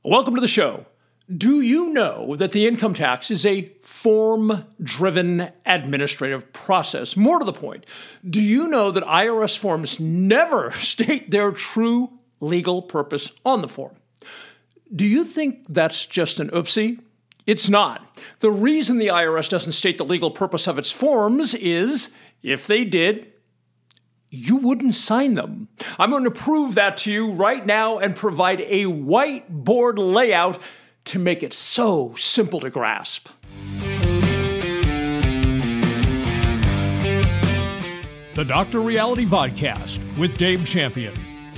Welcome to the show. Do you know that the income tax is a form-driven administrative process? More to the point, do you know that IRS forms never state their true legal purpose on the form? Do you think that's just an oopsie? It's not. The reason the IRS doesn't state the legal purpose of its forms is, if they did, you wouldn't sign them. I'm going to prove that to you right now and provide a whiteboard layout to make it so simple to grasp. The Dr. Reality Vodcast with Dave Champion.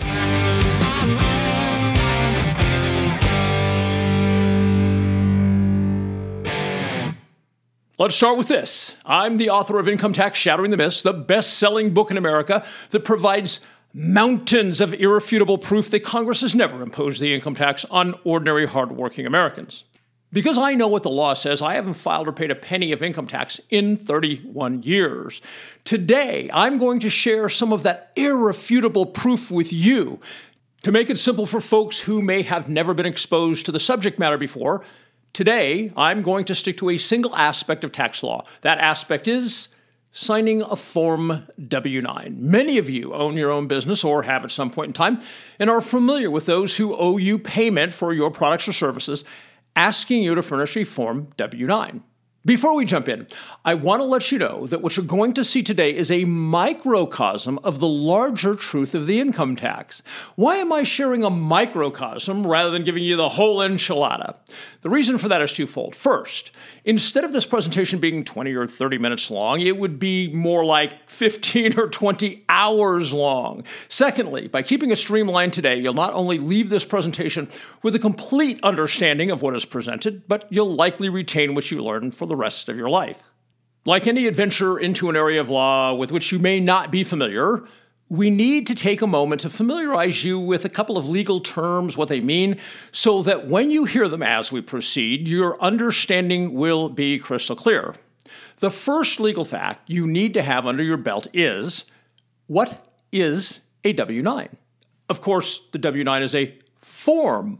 Let's start with this. I'm the author of Income Tax Shattering the Myths, the best-selling book in America that provides mountains of irrefutable proof that Congress has never imposed the income tax on ordinary, hardworking Americans. Because I know what the law says, I haven't filed or paid a penny of income tax in 31 years. Today, I'm going to share some of that irrefutable proof with you. To make it simple for folks who may have never been exposed to the subject matter before, today, I'm going to stick to a single aspect of tax law. That aspect is signing a Form W-9. Many of you own your own business or have at some point in time and are familiar with those who owe you payment for your products or services, asking you to furnish a Form W-9. Before we jump in, I want to let you know that what you're going to see today is a microcosm of the larger truth of the income tax. Why am I sharing a microcosm rather than giving you the whole enchilada? The reason for that is twofold. First, instead of this presentation being 20 or 30 minutes long, it would be more like 15 or 20 hours long. Secondly, by keeping it streamlined today, you'll not only leave this presentation with a complete understanding of what is presented, but you'll likely retain what you learned for the rest of your life. Like any adventure into an area of law with which you may not be familiar, we need to take a moment to familiarize you with a couple of legal terms, what they mean, so that when you hear them as we proceed, your understanding will be crystal clear. The first legal fact you need to have under your belt is, what is a W-9? Of course, the W-9 is a form,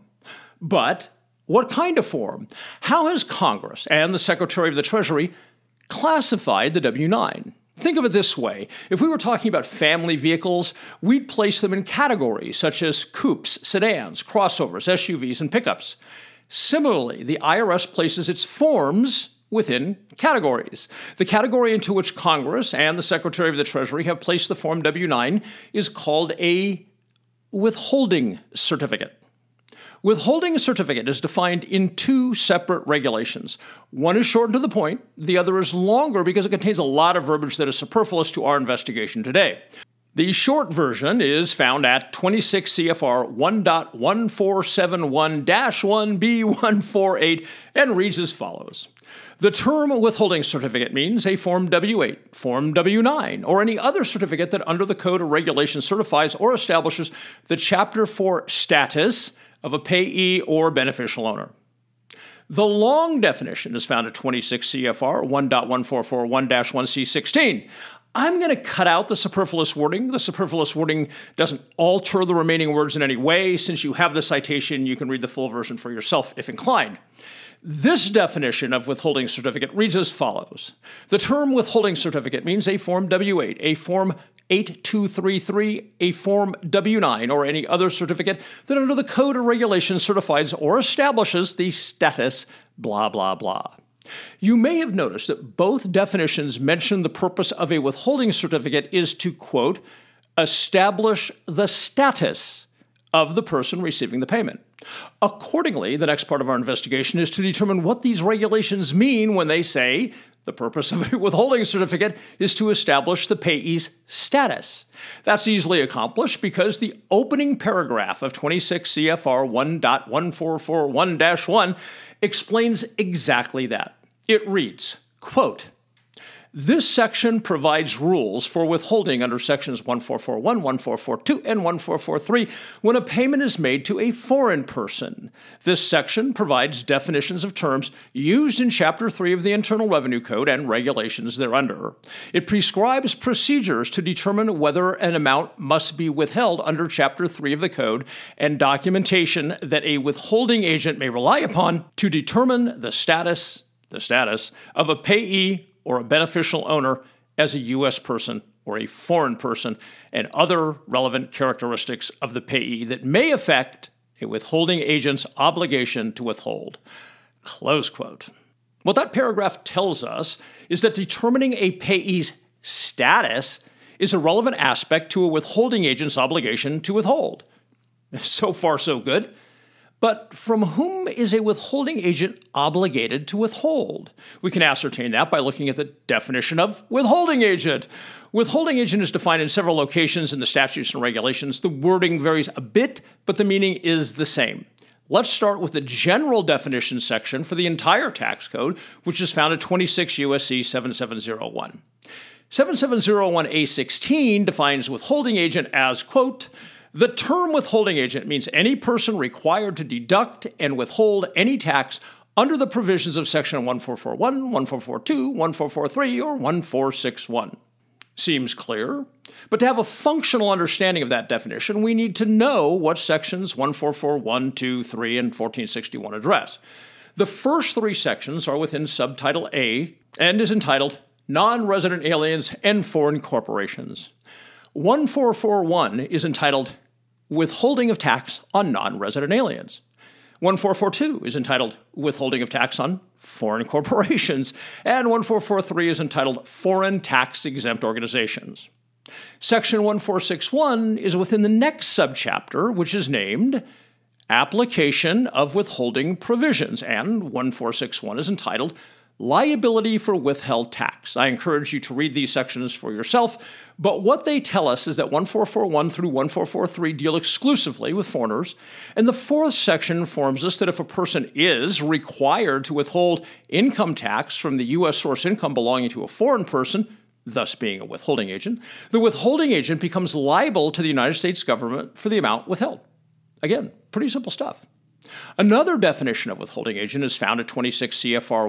but what kind of form? How has Congress and the Secretary of the Treasury classified the W-9? Think of it this way. If we were talking about family vehicles, we'd place them in categories such as coupes, sedans, crossovers, SUVs, and pickups. Similarly, the IRS places its forms within categories. The category into which Congress and the Secretary of the Treasury have placed the Form W-9 is called a withholding certificate. Withholding a certificate is defined in two separate regulations. One is short and to the point. The other is longer because it contains a lot of verbiage that is superfluous to our investigation today. The short version is found at 26 CFR 1.1471-1B148 and reads as follows. The term withholding certificate means a Form W-8, Form W-9, or any other certificate that under the code or regulation certifies or establishes the Chapter 4 status of a payee or beneficial owner. The long definition is found at 26 CFR 1.1441-1C16. I'm going to cut out the superfluous wording. The superfluous wording doesn't alter the remaining words in any way. Since you have the citation, you can read the full version for yourself if inclined. This definition of withholding certificate reads as follows. The term withholding certificate means a Form W-8, a Form 8233, a Form W-9, or any other certificate that under the code or regulation certifies or establishes the status, blah, blah, blah. You may have noticed that both definitions mention the purpose of a withholding certificate is to, quote, establish the status of the person receiving the payment. Accordingly, the next part of our investigation is to determine what these regulations mean when they say the purpose of a withholding certificate is to establish the payee's status. That's easily accomplished because the opening paragraph of 26 CFR 1.1441-1 explains exactly that. It reads, quote, This section provides rules for withholding under sections 1441, 1442, and 1443 when a payment is made to a foreign person. This section provides definitions of terms used in Chapter 3 of the Internal Revenue Code and regulations thereunder. It prescribes procedures to determine whether an amount must be withheld under Chapter 3 of the Code and documentation that a withholding agent may rely upon to determine the status of a payee or a beneficial owner as a U.S. person or a foreign person, and other relevant characteristics of the payee that may affect a withholding agent's obligation to withhold. Close quote. What that paragraph tells us is that determining a payee's status is a relevant aspect to a withholding agent's obligation to withhold. So far, so good. But from whom is a withholding agent obligated to withhold? We can ascertain that by looking at the definition of withholding agent. Withholding agent is defined in several locations in the statutes and regulations. The wording varies a bit, but the meaning is the same. Let's start with the general definition section for the entire tax code, which is found at 26 U.S.C. 7701. 7701A16 defines withholding agent as, quote, the term withholding agent means any person required to deduct and withhold any tax under the provisions of Section 1441, 1442, 1443, or 1461. Seems clear, but to have a functional understanding of that definition, we need to know what sections 1441, 2, 3, and 1461 address. The first three sections are within Subtitle A and is entitled Non-Resident Aliens and Foreign Corporations. 1441 is entitled Withholding of Tax on Non-Resident Aliens. 1442 is entitled Withholding of Tax on Foreign Corporations, and 1443 is entitled Foreign Tax-Exempt Organizations. Section 1461 is within the next subchapter, which is named Application of Withholding Provisions, and 1461 is entitled Liability for Withheld Tax. I encourage you to read these sections for yourself, but what they tell us is that 1441 through 1443 deal exclusively with foreigners, and the fourth section informs us that if a person is required to withhold income tax from the U.S. source income belonging to a foreign person, thus being a withholding agent, the withholding agent becomes liable to the United States government for the amount withheld. Again, pretty simple stuff. Another definition of withholding agent is found at 26 CFR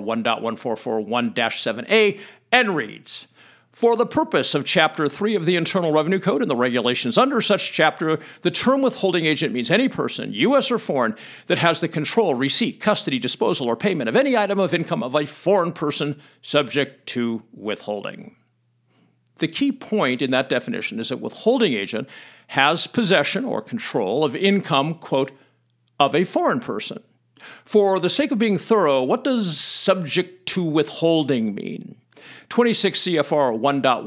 1.1441-7A and reads, for the purpose of Chapter 3 of the Internal Revenue Code and the regulations under such chapter, the term withholding agent means any person, U.S. or foreign, that has the control, receipt, custody, disposal, or payment of any item of income of a foreign person subject to withholding. The key point in that definition is that withholding agent has possession or control of income, quote, of a foreign person. For the sake of being thorough, what does subject to withholding mean? 26 CFR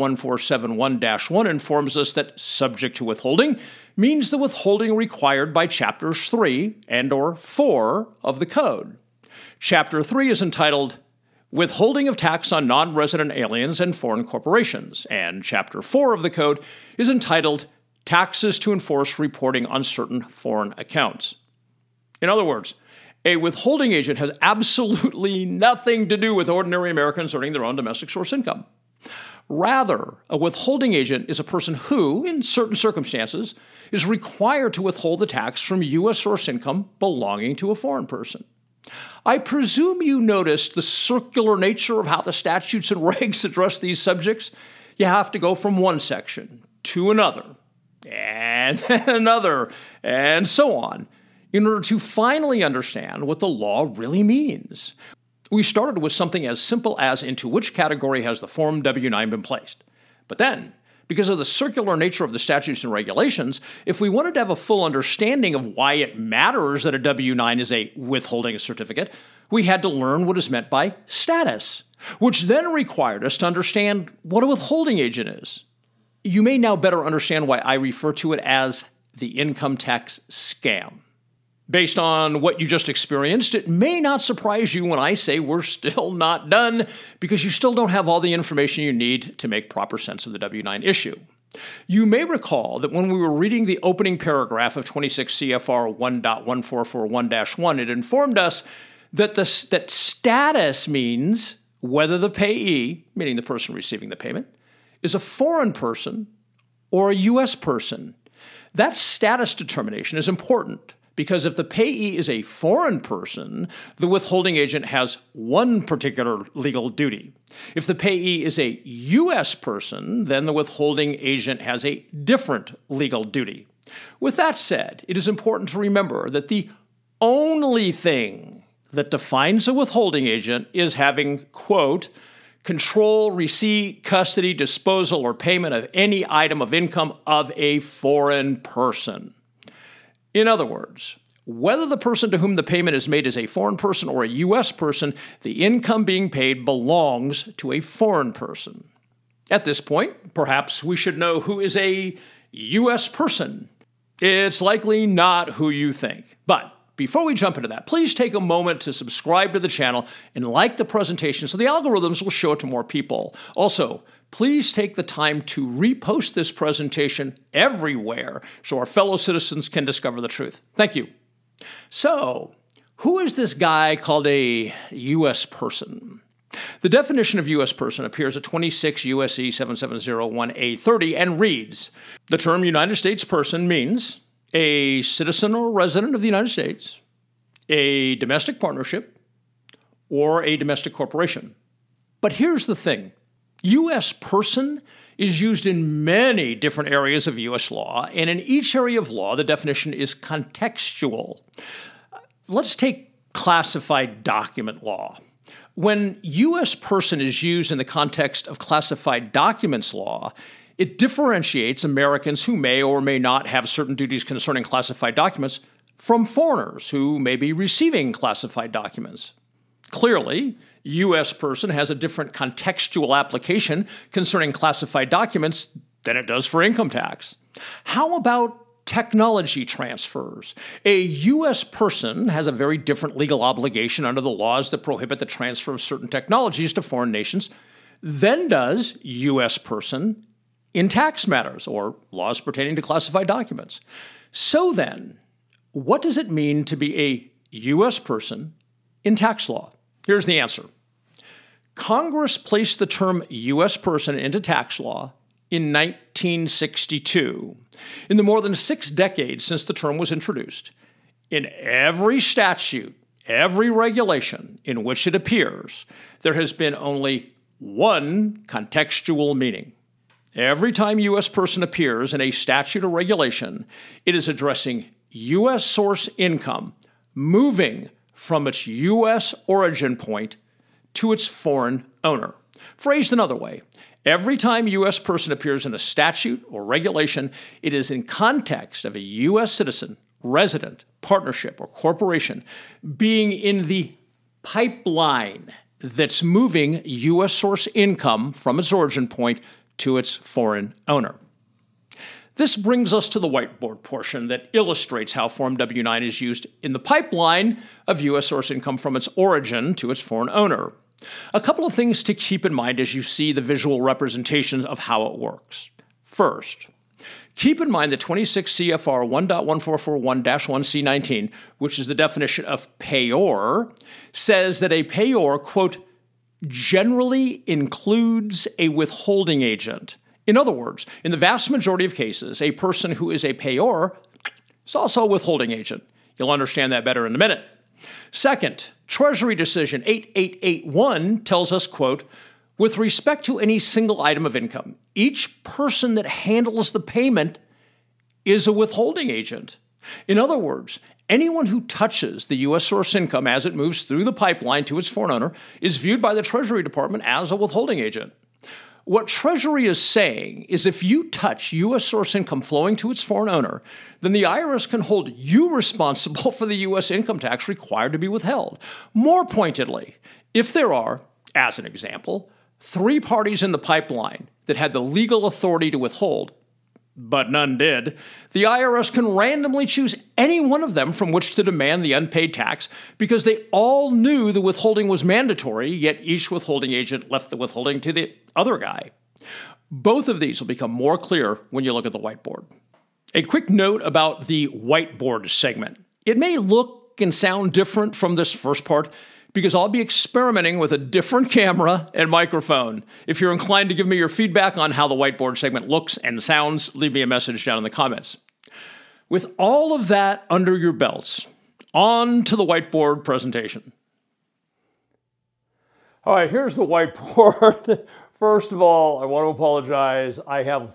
1.1471-1 informs us that subject to withholding means the withholding required by Chapters 3 and or 4 of the Code. Chapter 3 is entitled Withholding of Tax on Non-Resident Aliens and Foreign Corporations, and Chapter 4 of the Code is entitled Taxes to Enforce Reporting on Certain Foreign Accounts. In other words, a withholding agent has absolutely nothing to do with ordinary Americans earning their own domestic source income. Rather, a withholding agent is a person who, in certain circumstances, is required to withhold the tax from U.S. source income belonging to a foreign person. I presume you noticed the circular nature of how the statutes and regs address these subjects. You have to go from one section to another, and then another, and so on, in order to finally understand what the law really means. We started with something as simple as into which category has the Form W-9 been placed. But then, because of the circular nature of the statutes and regulations, if we wanted to have a full understanding of why it matters that a W-9 is a withholding certificate, we had to learn what is meant by status, which then required us to understand what a withholding agent is. You may now better understand why I refer to it as the income tax scam. Based on what you just experienced, it may not surprise you when I say we're still not done, because you still don't have all the information you need to make proper sense of the W-9 issue. You may recall that when we were reading the opening paragraph of 26 CFR 1.1441-1, it informed us that status means, whether the payee, meaning the person receiving the payment, is a foreign person or a U.S. person. That status determination is important because if the payee is a foreign person, the withholding agent has one particular legal duty. If the payee is a U.S. person, then the withholding agent has a different legal duty. With that said, it is important to remember that the only thing that defines a withholding agent is having, quote, control, receipt, custody, disposal, or payment of any item of income of a foreign person. In other words, whether the person to whom the payment is made is a foreign person or a U.S. person, the income being paid belongs to a foreign person. At this point, perhaps we should know who is a U.S. person. It's likely not who you think. But before we jump into that, please take a moment to subscribe to the channel and like the presentation so the algorithms will show it to more people. Also, please take the time to repost this presentation everywhere so our fellow citizens can discover the truth. Thank you. So, who is this guy called a U.S. person? The definition of U.S. person appears at 26 U.S.C. 7701A30 and reads, the term United States person means a citizen or resident of the United States, a domestic partnership, or a domestic corporation. But here's the thing. U.S. person is used in many different areas of U.S. law, and in each area of law, the definition is contextual. Let's take classified document law. When U.S. person is used in the context of classified documents law, it differentiates Americans who may or may not have certain duties concerning classified documents from foreigners who may be receiving classified documents. Clearly, U.S. person has a different contextual application concerning classified documents than it does for income tax. How about technology transfers? A U.S. person has a very different legal obligation under the laws that prohibit the transfer of certain technologies to foreign nations than does U.S. person in tax matters or laws pertaining to classified documents. So then, what does it mean to be a U.S. person in tax law? Here's the answer. Congress placed the term U.S. person into tax law in 1962. In the more than 6 decades since the term was introduced, in every statute, every regulation in which it appears, there has been only one contextual meaning. Every time U.S. person appears in a statute or regulation, it is addressing U.S. source income moving from its U.S. origin point to its foreign owner. Phrased another way, every time U.S. person appears in a statute or regulation, it is in context of a U.S. citizen, resident, partnership, or corporation being in the pipeline that's moving U.S. source income from its origin point to its foreign owner. This brings us to the whiteboard portion that illustrates how Form W-9 is used in the pipeline of U.S. source income from its origin to its foreign owner. A couple of things to keep in mind as you see the visual representation of how it works. First, keep in mind that 26 CFR 1.1441-1C19, which is the definition of payor, says that a payor, quote, generally includes a withholding agent. In other words, in the vast majority of cases, a person who is a payor is also a withholding agent. You'll understand that better in a minute. Second, Treasury Decision 8881 tells us, quote, with respect to any single item of income, each person that handles the payment is a withholding agent. In other words, anyone who touches the U.S. source income as it moves through the pipeline to its foreign owner is viewed by the Treasury Department as a withholding agent. What Treasury is saying is if you touch U.S. source income flowing to its foreign owner, then the IRS can hold you responsible for the U.S. income tax required to be withheld. More pointedly, if there are, as an example, 3 parties in the pipeline that had the legal authority to withhold, but none did, the IRS can randomly choose any one of them from which to demand the unpaid tax because they all knew the withholding was mandatory, yet each withholding agent left the withholding to the other guy. Both of these will become more clear when you look at the whiteboard. A quick note about the whiteboard segment. It may look and sound different from this first part because I'll be experimenting with a different camera and microphone. If you're inclined to give me your feedback on how the whiteboard segment looks and sounds, leave me a message down in the comments. With all of that under your belts, on to the whiteboard presentation. All right, here's the whiteboard. First of all, I want to apologize. I have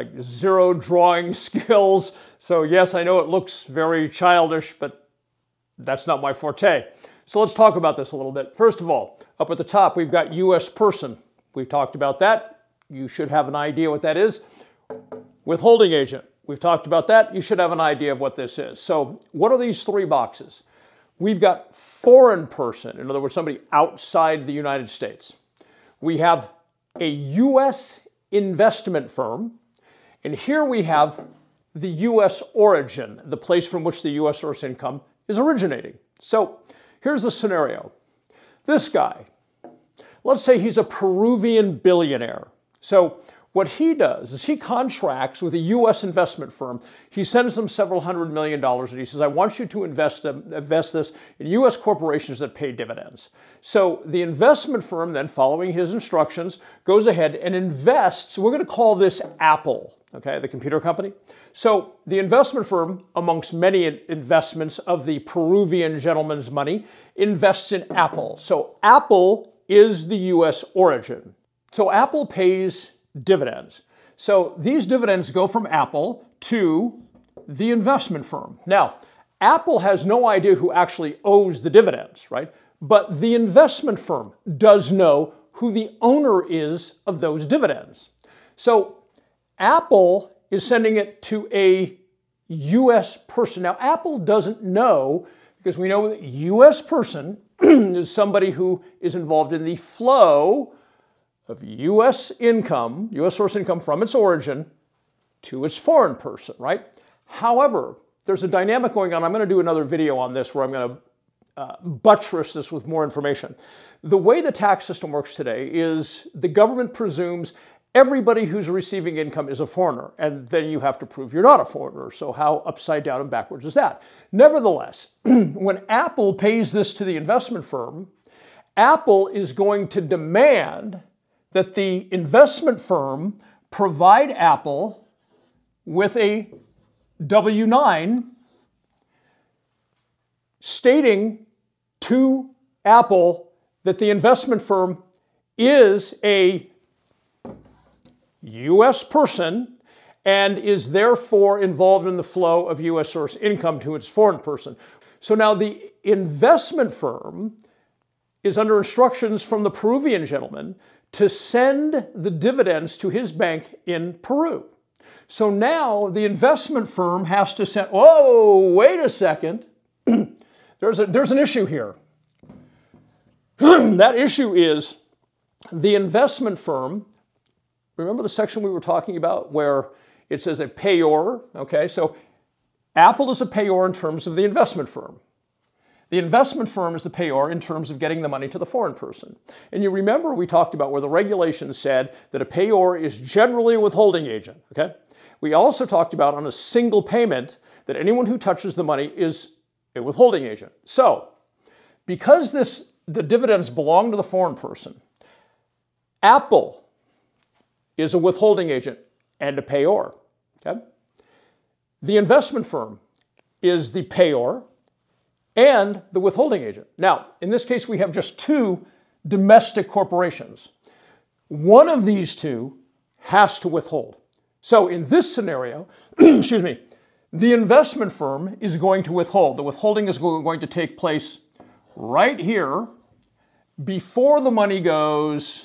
zero drawing skills. So yes, I know it looks very childish, but that's not my forte. So let's talk about this a little bit. First of all, up at the top, we've got U.S. person. We've talked about that. You should have an idea what that is. Withholding agent. We've talked about that. You should have an idea of what this is. So what are these three boxes? We've got foreign person, in other words, somebody outside the United States. We have a U.S. investment firm, and here we have the U.S. origin, the place from which the U.S. source income is originating. So here's the scenario. This guy, let's say he's a Peruvian billionaire. So what he does is he contracts with a U.S. investment firm. He sends them several $100 million, and he says, I want you to invest this in U.S. corporations that pay dividends. So the investment firm then, following his instructions, goes ahead and invests. We're going to call this Apple, okay, the computer company. So the investment firm, amongst many investments of the Peruvian gentleman's money, invests in Apple. So Apple is the U.S. origin. So Apple pays dividends. So these dividends go from Apple to the investment firm. Now, Apple has no idea who actually owes the dividends, right? But the investment firm does know who the owner is of those dividends. So Apple is sending it to a U.S. person. Now, Apple doesn't know, because we know that U.S. person is somebody who is involved in the flow of U.S. income, U.S. source income from its origin to its foreign person, right? However, there's a dynamic going on. I'm going to do another video on this where I'm going to buttress this with more information. The way the tax system works today is the government presumes everybody who's receiving income is a foreigner, and then you have to prove you're not a foreigner. So how upside down and backwards is that? Nevertheless, when Apple pays this to the investment firm, Apple is going to demand that the investment firm provide Apple with a W-9 stating to Apple that the investment firm is a U.S. person and is therefore involved in the flow of U.S. source income to its foreign person. So now the investment firm is under instructions from the Peruvian gentleman to send the dividends to his bank in Peru. So now the investment firm has to send, oh, wait a second. There's an issue here. That issue is the investment firm, remember the section we were talking about where it says a payor, okay? So Apple is a payor in terms of the investment firm. The investment firm is the payor in terms of getting the money to the foreign person. And you remember we talked about where the regulations said that a payor is generally a withholding agent, okay? We also talked about on a single payment that anyone who touches the money is a withholding agent. So, because the dividends belong to the foreign person, Apple is a withholding agent and a payor, okay? The investment firm is the payor and the withholding agent. Now, in this case, we have just two domestic corporations. One of these two has to withhold. So in this scenario, excuse me, the investment firm is going to withhold. The withholding is going to take place right here before the money goes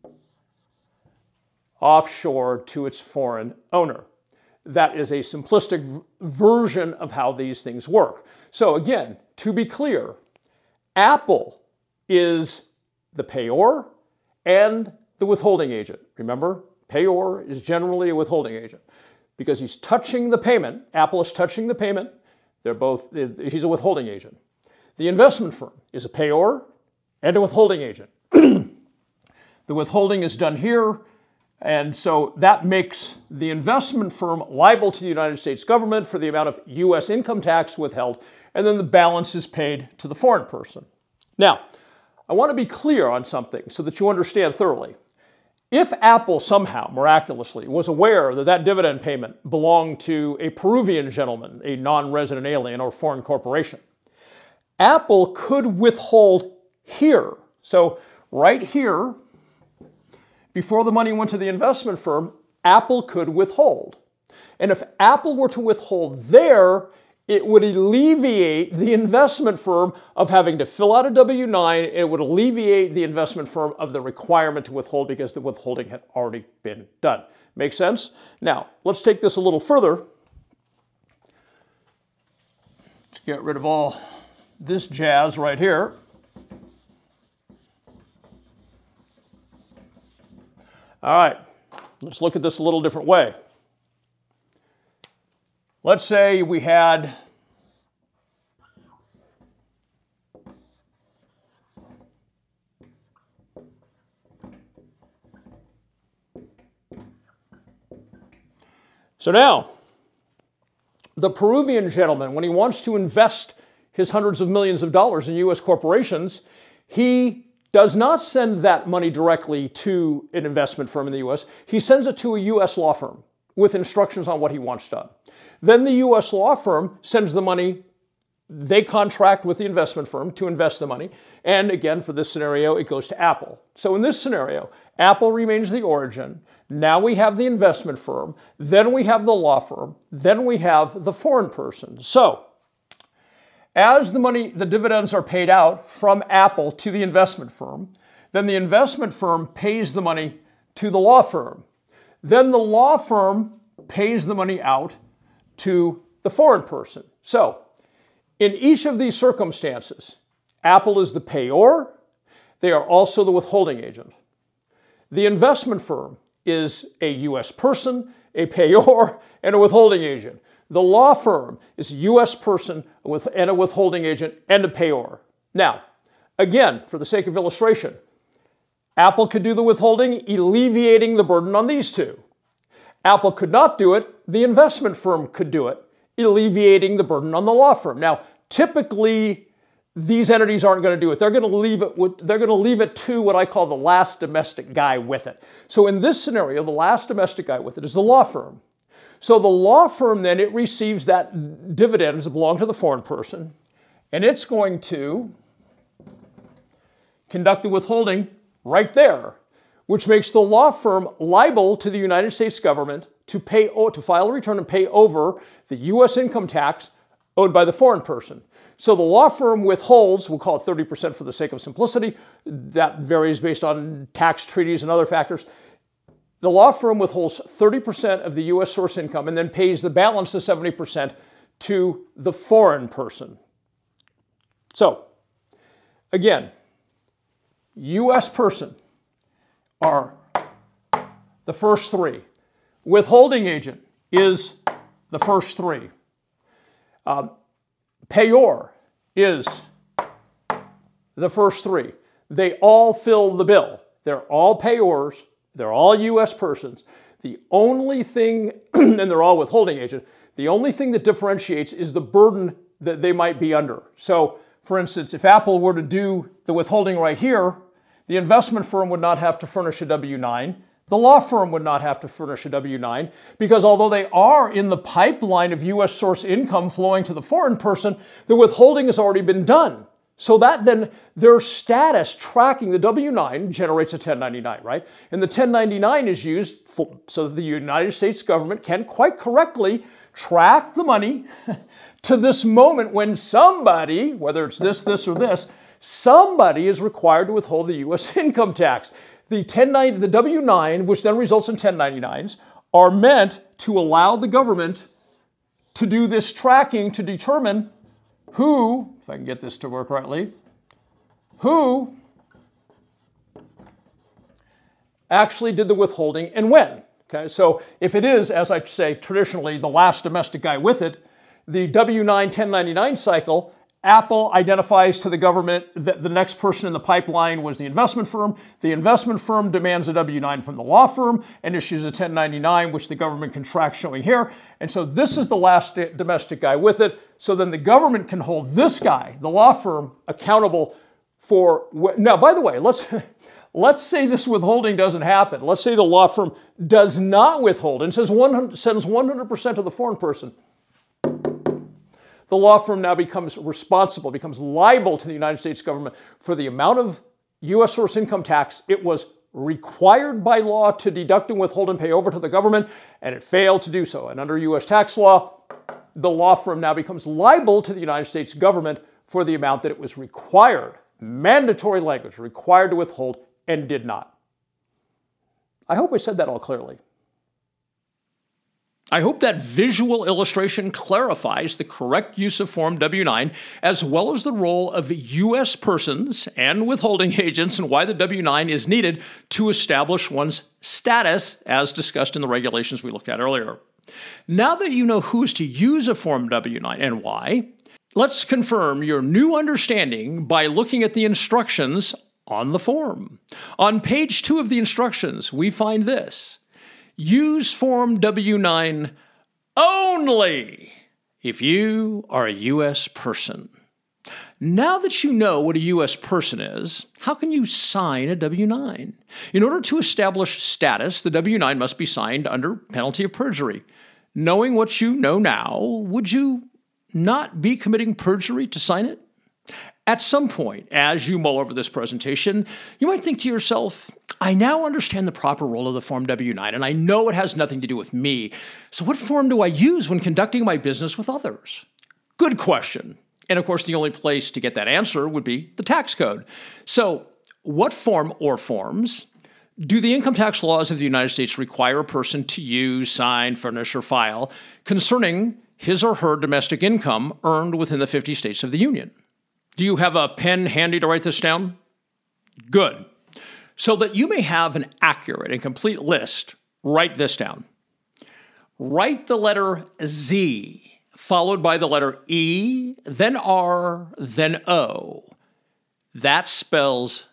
offshore to its foreign owner. That is a simplistic version of how these things work. So again, to be clear, Apple is the payor and the withholding agent. Remember, payor is generally a withholding agent because he's touching the payment. Apple is touching the payment. He's a withholding agent. The investment firm is a payor and a withholding agent. The withholding is done here. And so that makes the investment firm liable to the United States government for the amount of U.S. income tax withheld, and then the balance is paid to the foreign person. Now, I want to be clear on something so that you understand thoroughly. If Apple somehow, miraculously, was aware that that dividend payment belonged to a Peruvian gentleman, a non-resident alien or foreign corporation, Apple could withhold here. So right here, before the money went to the investment firm, Apple could withhold. And if Apple were to withhold there, it would alleviate the investment firm of having to fill out a W-9. It would alleviate the investment firm of the requirement to withhold because the withholding had already been done. Make sense? Now, let's take this a little further. Let's get rid of all this jazz right here. All right, let's look at this a little different way. Let's say we had so now, the Peruvian gentleman, when he wants to invest his hundreds of millions of dollars in U.S. corporations, he does not send that money directly to an investment firm in the U.S. He sends it to a U.S. law firm with instructions on what he wants done. Then the U.S. law firm sends the money. They contract with the investment firm to invest the money. And again, for this scenario, it goes to Apple. So in this scenario, Apple remains the origin. Now we have the investment firm. Then we have the law firm. Then we have the foreign person. So as the dividends are paid out from Apple to the investment firm, then the investment firm pays the money to the law firm. Then the law firm pays the money out to the foreign person. So, in each of these circumstances, Apple is the payor. They are also the withholding agent. The investment firm is a U.S. person, a payor, and a withholding agent. The law firm is a U.S. person and a withholding agent and a payor. Now, again, for the sake of illustration, Apple could do the withholding, alleviating the burden on these two. Apple could not do it. The investment firm could do it, alleviating the burden on the law firm. Now, typically, these entities aren't going to do it. They're going to leave it to what I call the last domestic guy with it. So in this scenario, the last domestic guy with it is the law firm. So the law firm then, it receives that dividends that belong to the foreign person, and it's going to conduct the withholding right there, which makes the law firm liable to the United States government to file a return and pay over the U.S. income tax owed by the foreign person. So the law firm withholds, we'll call it 30% for the sake of simplicity. That varies based on tax treaties and other factors. The law firm withholds 30% of the U.S. source income and then pays the balance of 70% to the foreign person. So, again, U.S. person are the first three. Withholding agent is the first three. Payor is the first three. They all fill the bill. They're all payors. They're all U.S. persons. The only thing, and they're all withholding agents, the only thing that differentiates is the burden that they might be under. So, for instance, if Apple were to do the withholding right here, the investment firm would not have to furnish a W-9. The law firm would not have to furnish a W-9 because although they are in the pipeline of U.S. source income flowing to the foreign person, the withholding has already been done. So that then their status tracking the W-9 generates a 1099, right? And the 1099 is used so that the United States government can quite correctly track the money to this moment when somebody, whether it's this, or this, somebody is required to withhold the U.S. income tax. The W-9, which then results in 1099s, are meant to allow the government to do this tracking to determine who, if I can get this to work rightly, who actually did the withholding and when. Okay, so if it is, as I say, traditionally the last domestic guy with it, the W-9 1099 cycle, Apple identifies to the government that the next person in the pipeline was the investment firm. The investment firm demands a W-9 from the law firm and issues a 1099, which the government can track showing here. And so this is the last domestic guy with it. So then the government can hold this guy, the law firm, accountable Now, by the way, let's say this withholding doesn't happen. Let's say the law firm does not withhold and sends 100% to the foreign person. The law firm now becomes responsible, becomes liable to the United States government for the amount of U.S. source income tax it was required by law to deduct and withhold and pay over to the government, and it failed to do so. And under U.S. tax law, the law firm now becomes liable to the United States government for the amount that it was required, mandatory language, required to withhold and did not. I hope I said that all clearly. I hope that visual illustration clarifies the correct use of Form W-9, as well as the role of U.S. persons and withholding agents and why the W-9 is needed to establish one's status, as discussed in the regulations we looked at earlier. Now that you know who is to use a Form W-9 and why, let's confirm your new understanding by looking at the instructions on the form. On page 2 of the instructions, we find this: use Form W-9 only if you are a U.S. person. Now that you know what a U.S. person is, how can you sign a W-9? In order to establish status, the W-9 must be signed under penalty of perjury. Knowing what you know now, would you not be committing perjury to sign it? At some point, as you mull over this presentation, you might think to yourself, I now understand the proper role of the Form W-9, and I know it has nothing to do with me. So what form do I use when conducting my business with others? Good question. And of course, the only place to get that answer would be the tax code. So what form or forms do the income tax laws of the United States require a person to use, sign, furnish, or file concerning his or her domestic income earned within the 50 states of the Union? Do you have a pen handy to write this down? Good. So that you may have an accurate and complete list, write this down. Write the letter Z, followed by the letter E, then R, then O. That spells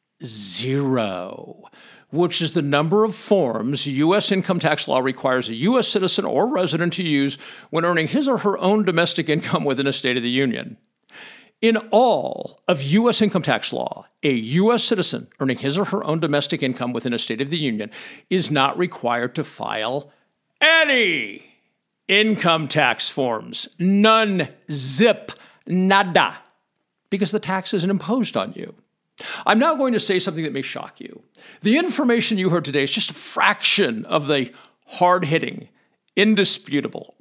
zero, which is the number of forms U.S. income tax law requires a U.S. citizen or resident to use when earning his or her own domestic income within a state of the Union. In all of U.S. income tax law, a U.S. citizen earning his or her own domestic income within a state of the Union is not required to file any income tax forms. None, zip, nada, because the tax isn't imposed on you. I'm now going to say something that may shock you. The information you heard today is just a fraction of the hard-hitting, indisputable,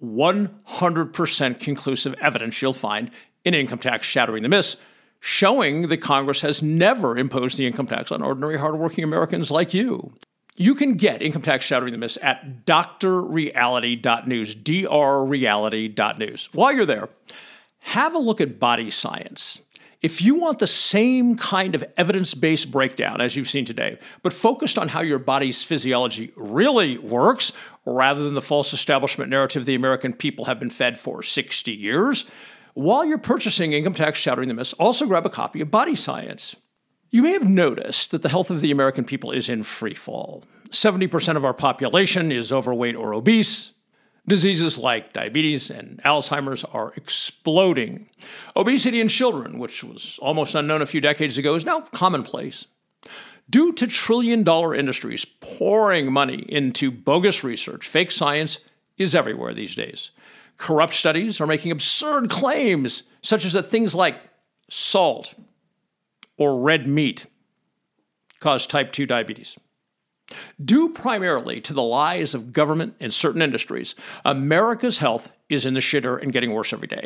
100% conclusive evidence you'll find in Income Tax Shattering the Myths, showing that Congress has never imposed the income tax on ordinary, hardworking Americans like you. You can get Income Tax Shattering the Myths at drreality.news, drreality.news. While you're there, have a look at Body Science. If you want the same kind of evidence-based breakdown as you've seen today, but focused on how your body's physiology really works, rather than the false establishment narrative the American people have been fed for 60 years, while you're purchasing Income Tax Shattering the Myths, also grab a copy of Body Science. You may have noticed that the health of the American people is in free fall. 70% of our population is overweight or obese. Diseases like diabetes and Alzheimer's are exploding. Obesity in children, which was almost unknown a few decades ago, is now commonplace. Due to trillion-dollar industries pouring money into bogus research, fake science is everywhere these days. Corrupt studies are making absurd claims, such as that things like salt or red meat cause type 2 diabetes. Due primarily to the lies of government and certain industries, America's health is in the shitter and getting worse every day.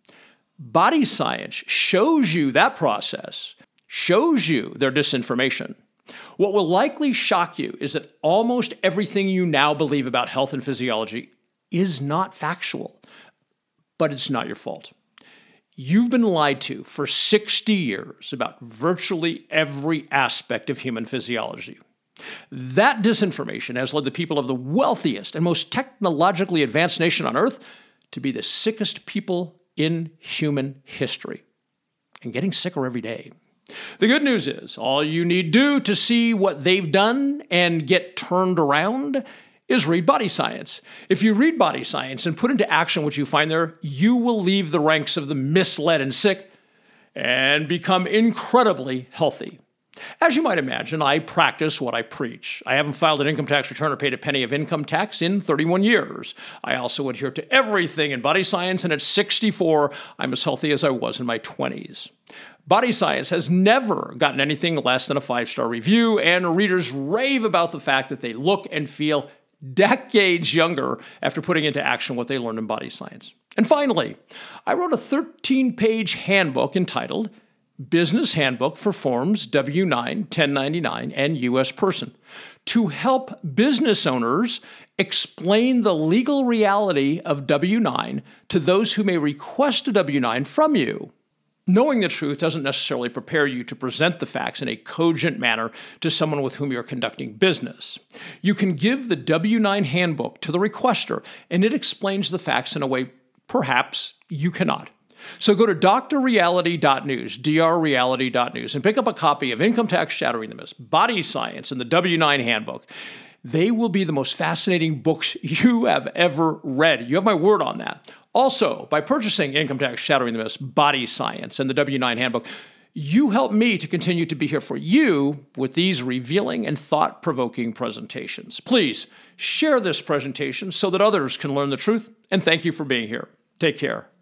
Body Science shows you that process, shows you their disinformation. What will likely shock you is that almost everything you now believe about health and physiology is not factual, but it's not your fault. You've been lied to for 60 years about virtually every aspect of human physiology. That disinformation has led the people of the wealthiest and most technologically advanced nation on earth to be the sickest people in human history, and getting sicker every day. The good news is, all you need do to see what they've done and get turned around is read Body Science. If you read Body Science and put into action what you find there, you will leave the ranks of the misled and sick and become incredibly healthy. As you might imagine, I practice what I preach. I haven't filed an income tax return or paid a penny of income tax in 31 years. I also adhere to everything in Body Science, and at 64, I'm as healthy as I was in my 20s. Body Science has never gotten anything less than a 5-star review, and readers rave about the fact that they look and feel decades younger after putting into action what they learned in Body Science. And finally, I wrote a 13-page handbook entitled Business Handbook for Forms W-9, 1099, and U.S. Person to help business owners explain the legal reality of W-9 to those who may request a W-9 from you. Knowing the truth doesn't necessarily prepare you to present the facts in a cogent manner to someone with whom you're conducting business. You can give the W-9 handbook to the requester, and it explains the facts in a way perhaps you cannot. So go to drreality.news, drreality.news, and pick up a copy of Income Tax Shattering the Myths, Body Science, and the W-9 Handbook. They will be the most fascinating books you have ever read. You have my word on that. Also, by purchasing Income Tax Shattering the Myths, Body Science, and the W-9 Handbook, you help me to continue to be here for you with these revealing and thought-provoking presentations. Please share this presentation so that others can learn the truth, and thank you for being here. Take care.